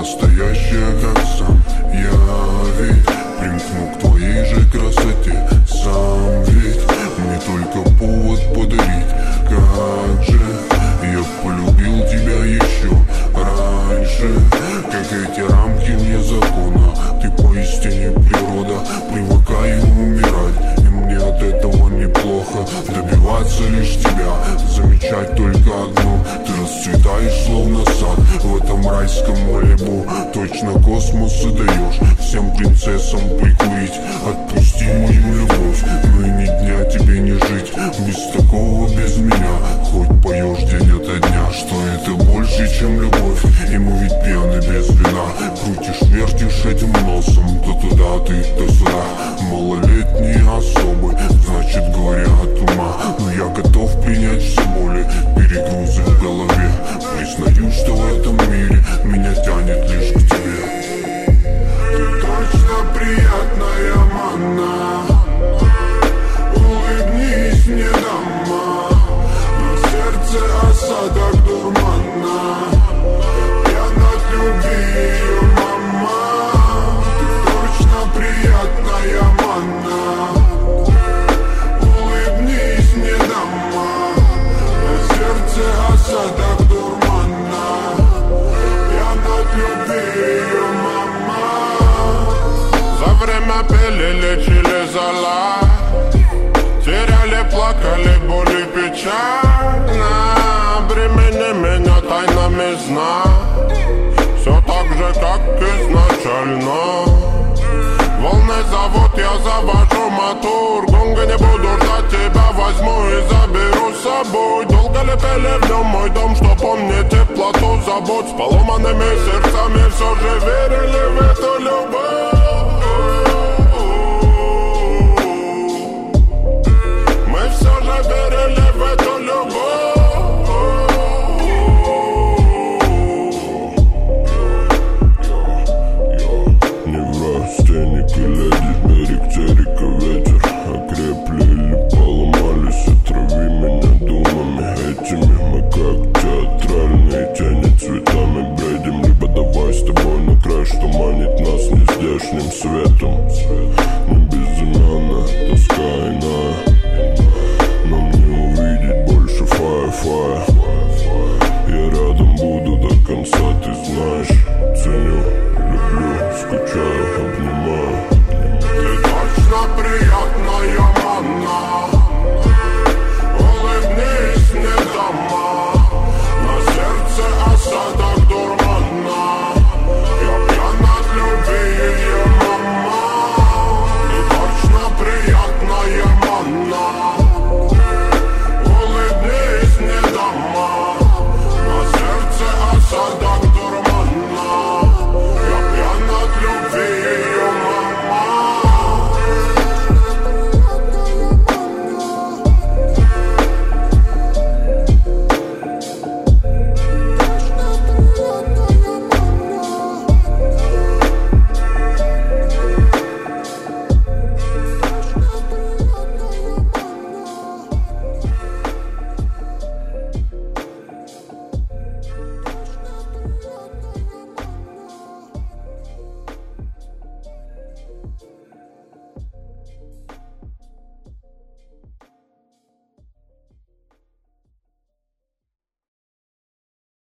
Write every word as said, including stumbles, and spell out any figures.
настоящая, как сам я ведь примкну к твоей же красоте. Сам ведь мне только повод подарить. Как же я полюбил тебя еще раньше, как эти рамки вне закона. Ты поистине природа, привыкай умирать, и мне от этого неплохо. Добиваться лишь тебя, замечать только одно: ты расцветаешь словно сад в этом райском Малибу. Точно космос и даешь всем принцессам прикурить. Отпусти мою любовь, но и ни дня тебе не жить без такого, без меня. Хоть поешь день ото дня, что это больше, чем любовь. И мы ведь пьяны без вина. Крутишь, вертишь этим носом, то туда ты, то сюда. Малолетние особы, значит говоря от ума. Но я готов принять все боли, перегрузы в голове. Признаю, что в этом мире меня тянет лишь к тебе. Ты точно приятная манна, улыбнись мне, дама. На сердце осадок дурмана, пьян от любви, мама. Ты точно приятная манна, улыбнись мне, дама. На сердце осадок дурмана, пьян от любви, мама. За время пили, лечили зала, теряли, плакали, боли, печально. Бремени меня тайнами сна, все так же, как изначально. Волны зовут, я завожу мотор. Гонга, не буду ждать тебя, возьму и заберу с собой. Долго летели в нем мой дом, чтоб он мне теплоту забот. С поломанными сердцами все же верили в эту любовь. Мы все же верили в эту любовь. Не в растенник или берег, терека, ветер. Окрепли или поломались, отрави меня думами этими. Мы как театральные тени, цветами бредим. Либо давай с тобой на край, что манит нас нездешним светом. Не безымянная тоска иная, нам не увидеть больше фая-фая. Я рядом буду до конца, ты знаешь. Ценю, люблю, скучаю.